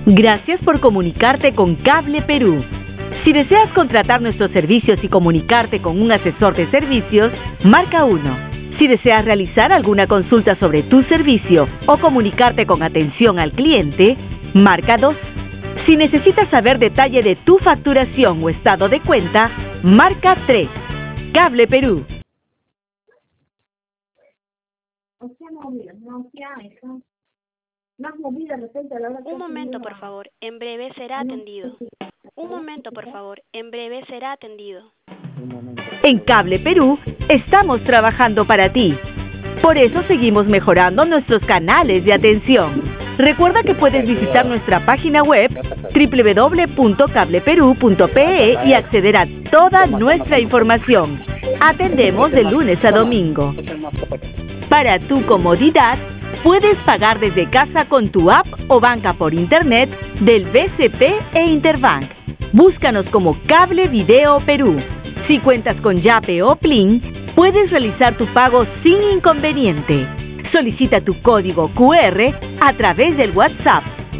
Gracias por comunicarte con Cable Perú. Si deseas contratar nuestros servicios y comunicarte con un asesor de servicios, marca 1. Si deseas realizar alguna consulta sobre tu servicio o comunicarte con atención al cliente, marca 2. Si necesitas saber detalle de tu facturación o estado de cuenta, marca 3. Cable Perú. Un momento, por favor. En breve será atendido. Un momento, por favor. En breve será atendido. En Cable Perú estamos trabajando para ti. Por eso seguimos mejorando nuestros canales de atención. Recuerda que puedes visitar nuestra página web www.cableperú.pe y acceder a toda nuestra información. Atendemos de lunes a domingo. Para tu comodidad, puedes pagar desde casa con tu app o banca por internet del BCP e Interbank. Búscanos como Cable Video Perú. Si cuentas con Yape o Plin, puedes realizar tu pago sin inconveniente. Solicita tu código QR a través del WhatsApp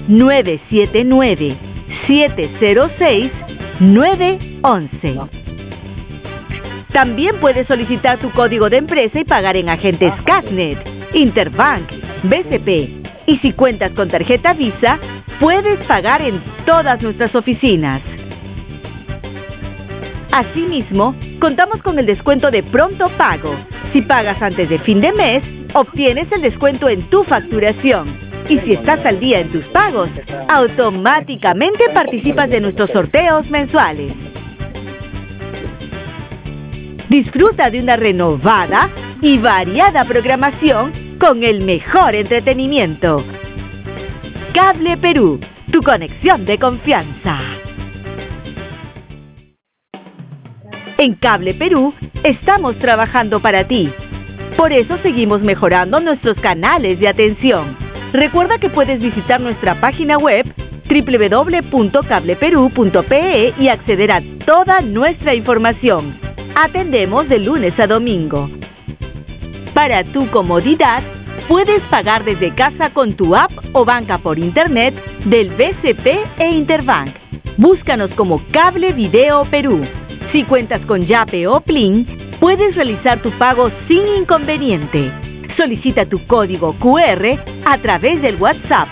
979-706-911. También puedes solicitar tu código de empresa y pagar en agentes Casnet, Interbank, BCP. Y si cuentas con tarjeta Visa, puedes pagar en todas nuestras oficinas. Asimismo, contamos con el descuento de pronto pago. Si pagas antes de fin de mes, obtienes el descuento en tu facturación. Y si estás al día en tus pagos, automáticamente participas de nuestros sorteos mensuales. Disfruta de una renovada y variada programación con el mejor entretenimiento. Cable Perú, tu conexión de confianza. En Cable Perú estamos trabajando para ti. Por eso seguimos mejorando nuestros canales de atención. Recuerda que puedes visitar nuestra página web www.cableperú.pe y acceder a toda nuestra información. Atendemos de lunes a domingo. Para tu comodidad, puedes pagar desde casa con tu app o banca por internet del BCP e Interbank. Búscanos como Cable Video Perú. Si cuentas con Yape o Plin, puedes realizar tu pago sin inconveniente. Solicita tu código QR a través del WhatsApp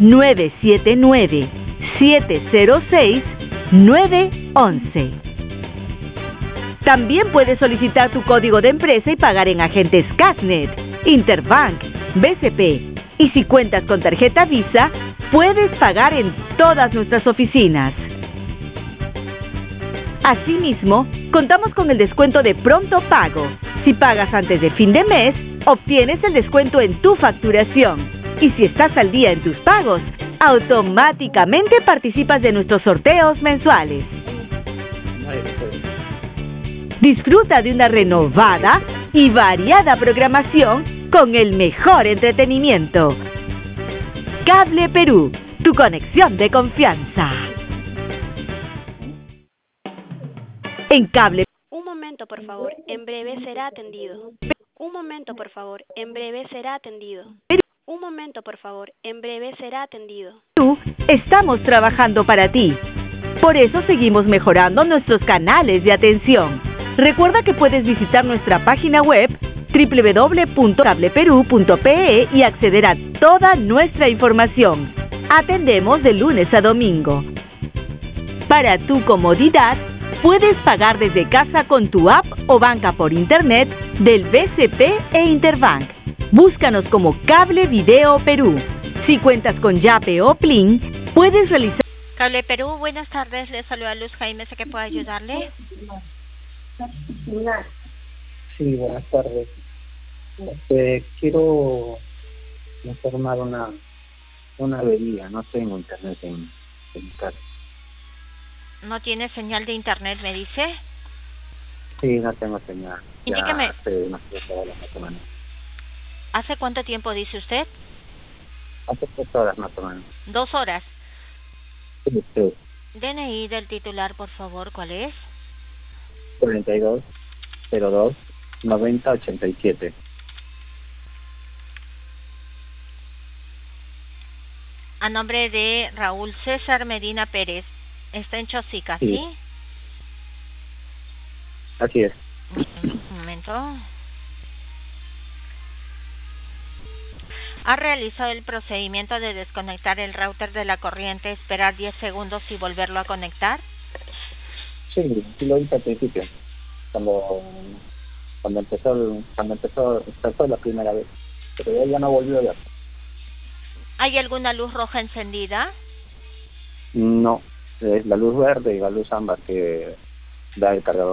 979-706-911. También puedes solicitar tu código de empresa y pagar en agentes Casnet, Interbank, BCP. Y si cuentas con tarjeta Visa, puedes pagar en todas nuestras oficinas. Asimismo, contamos con el descuento de pronto pago. Si pagas antes de fin de mes, obtienes el descuento en tu facturación. Y si estás al día en tus pagos, automáticamente participas de nuestros sorteos mensuales. Disfruta de una renovada y variada programación con el mejor entretenimiento. Cable Perú, tu conexión de confianza. En Cable. Un momento, por favor. En breve será atendido. Un momento, por favor. En breve será atendido. Un momento, por favor. En breve será atendido. Estamos trabajando para ti. Por eso seguimos mejorando nuestros canales de atención. Recuerda que puedes visitar nuestra página web www.cableperú.pe y acceder a toda nuestra información. Atendemos de lunes a domingo. Para tu comodidad, puedes pagar desde casa con tu app o banca por internet del BCP e Interbank. Búscanos como Cable Video Perú. Si cuentas con Yape o Plin, puedes realizar... Cable Perú, buenas tardes. Le saluda Luz Jaime, ¿sé que puedo ayudarle? Sí, buenas tardes. Quiero informar una avería, no tengo internet en mi casa. ¿No tiene señal de internet, me dice? Sí, no tengo señal. Indíqueme. Ya hace unas 3 horas más o menos. ¿Hace cuánto tiempo dice usted? Hace 3 horas más o menos. 2 horas. Sí, sí. DNI del titular, por favor, ¿cuál es? 42 02 90 87. A nombre de Raúl César Medina Pérez. Está en Chosica, ¿sí? Sí. Así es. Un momento. Ha realizado el procedimiento de desconectar el router de la corriente, esperar 10 segundos y volverlo a conectar. Sí, sí lo hice al principio, cuando empezó la primera vez, pero ya no volvió a ver. ¿Hay alguna luz roja encendida? No, es la luz verde y la luz ámbar que da el cargador.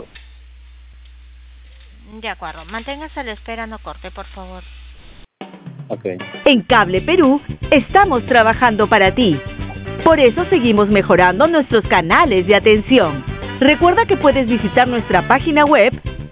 De acuerdo. Manténgase a la espera, no corte, por favor. Okay. En Cable Perú estamos trabajando para ti. Por eso seguimos mejorando nuestros canales de atención. Recuerda que puedes visitar nuestra página web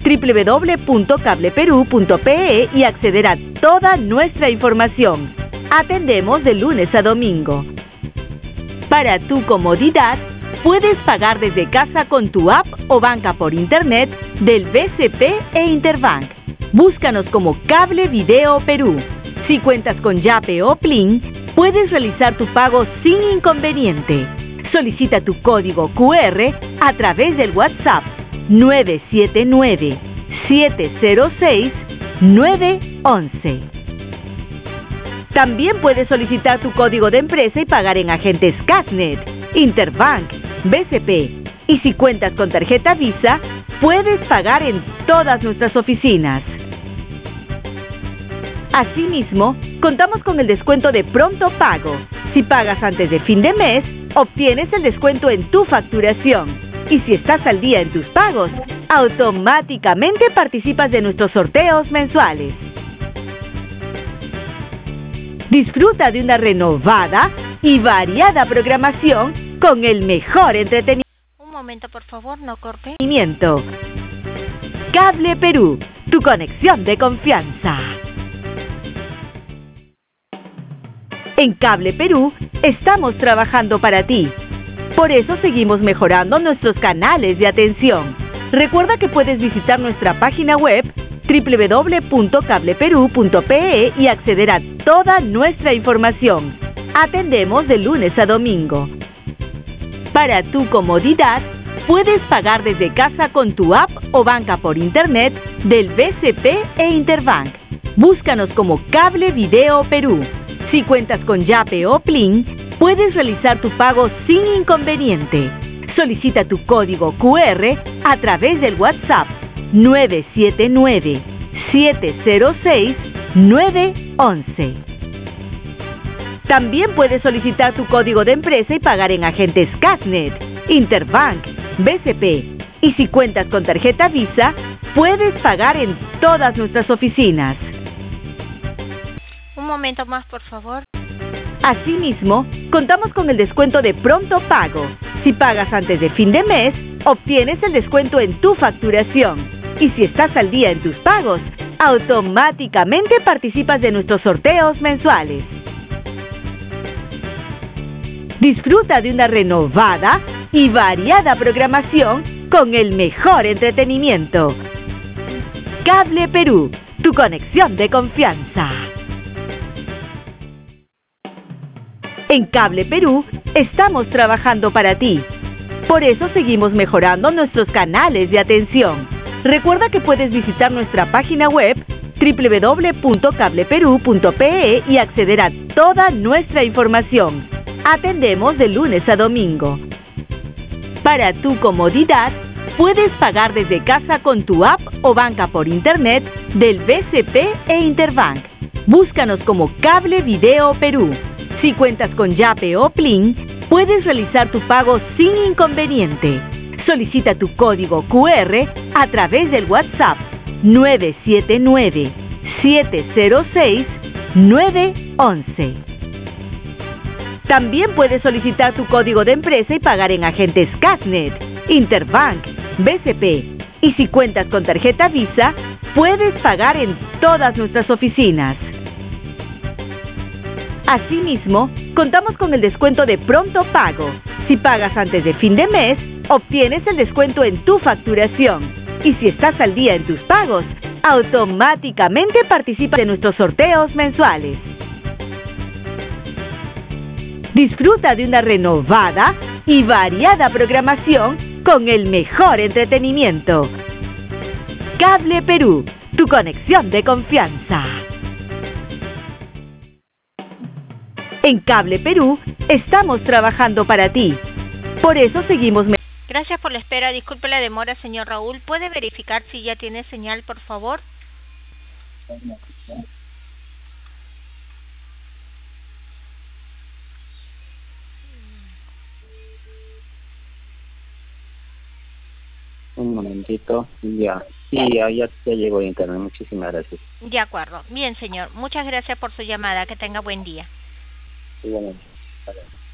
www.cableperú.pe y acceder a toda nuestra información. Atendemos de lunes a domingo. Para tu comodidad, puedes pagar desde casa con tu app o banca por internet del BCP e Interbank. Búscanos como Cable Video Perú. Si cuentas con Yape o Plin, puedes realizar tu pago sin inconveniente. Solicita tu código QR a través del WhatsApp 979-706-911. También puedes solicitar tu código de empresa y pagar en agentes Casnet, Interbank, BCP. Y si cuentas con tarjeta Visa, puedes pagar en todas nuestras oficinas. Asimismo, contamos con el descuento de pronto pago. Si pagas antes de fin de mes, obtienes el descuento en tu facturación. Y si estás al día en tus pagos, automáticamente participas de nuestros sorteos mensuales. Disfruta de una renovada y variada programación con el mejor entretenimiento. Un momento, por favor, no corte. Cable Perú, tu conexión de confianza. En Cable Perú estamos trabajando para ti. Por eso seguimos mejorando nuestros canales de atención. Recuerda que puedes visitar nuestra página web www.cableperú.pe y acceder a toda nuestra información. Atendemos de lunes a domingo. Para tu comodidad, puedes pagar desde casa con tu app o banca por internet del BCP e Interbank. Búscanos como Cable Video Perú. Si cuentas con Yape o Plin, puedes realizar tu pago sin inconveniente. Solicita tu código QR a través del WhatsApp 979-706-911. También puedes solicitar tu código de empresa y pagar en agentes Casnet, Interbank, BCP. Y si cuentas con tarjeta Visa, puedes pagar en todas nuestras oficinas. Un momento más, por favor. Asimismo, contamos con el descuento de pronto pago. Si pagas antes de fin de mes, obtienes el descuento en tu facturación. Y si estás al día en tus pagos, automáticamente participas de nuestros sorteos mensuales. Disfruta de una renovada y variada programación con el mejor entretenimiento. Cable Perú, tu conexión de confianza. En Cable Perú estamos trabajando para ti. Por eso seguimos mejorando nuestros canales de atención. Recuerda que puedes visitar nuestra página web www.cableperú.pe y acceder a toda nuestra información. Atendemos de lunes a domingo. Para tu comodidad, puedes pagar desde casa con tu app o banca por internet del BCP e Interbank. Búscanos como Cable Video Perú. Si cuentas con Yape o Plin, puedes realizar tu pago sin inconveniente. Solicita tu código QR a través del WhatsApp 979-706-911. También puedes solicitar tu código de empresa y pagar en agentes Casnet, Interbank, BCP. Y si cuentas con tarjeta Visa, puedes pagar en todas nuestras oficinas. Asimismo, contamos con el descuento de pronto pago. Si pagas antes de fin de mes, obtienes el descuento en tu facturación. Y si estás al día en tus pagos, automáticamente participas de nuestros sorteos mensuales. Disfruta de una renovada y variada programación con el mejor entretenimiento. Cable Perú, tu conexión de confianza. En Cable Perú estamos trabajando para ti. Por eso seguimos. Gracias por la espera. Disculpe la demora, señor Raúl. ¿Puede verificar si ya tiene señal, por favor? Un momentito. Ya. Sí, ya llegó el internet. Muchísimas gracias. De acuerdo. Bien, señor. Muchas gracias por su llamada. Que tenga buen día. Igualmente.